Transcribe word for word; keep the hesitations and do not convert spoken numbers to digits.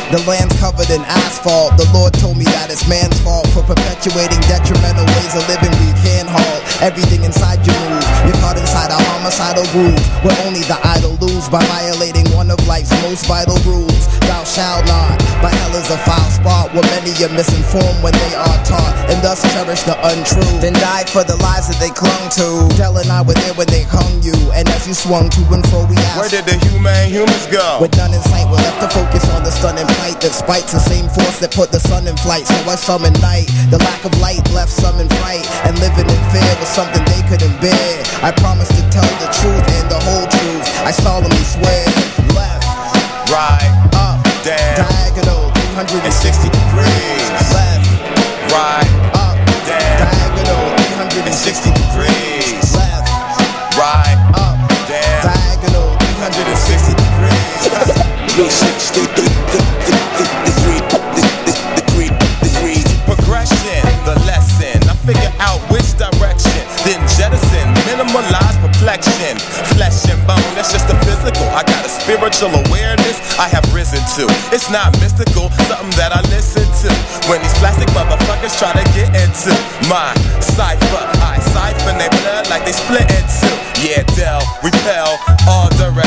The land's covered in asphalt. The Lord told me that it's man's fault for perpetuating detrimental ways of living we can't halt. Everything inside you moves. You're caught inside a homicidal groove where only the idle lose by violating one of life's most vital rules. Thou shalt not, but hell is a foul spot where many are misinformed when they are taught, and thus cherish the untrue, then died for the lies that they clung to. Del and I were there when they hung you, and as you swung to and fro we asked, where did the humane humans go? With none in sight, we're left to focus on the stunning plight that spites the same force that put the sun in flight. So I summon night. The lack of light left some in fright, and living in fear was something they couldn't bear. I promised to tell the truth and the whole truth. I solemnly swear. Left, right, up, down, diagonal, three hundred sixty degrees. Left, right, up, down, diagonal, three hundred sixty degrees. Left, right, up, down, diagonal, three hundred sixty degrees. three sixty degrees. Progression, the lesson. I figure out which direction, then jettison, minimalize perplexion. Flesh and bone, that's just the physical. I got a spiritual awareness I have risen to. It's not mystical, something that I listen to when these plastic motherfuckers try to get into my cipher. I siphon their blood like they split in two. Yeah, Del, repel all direct.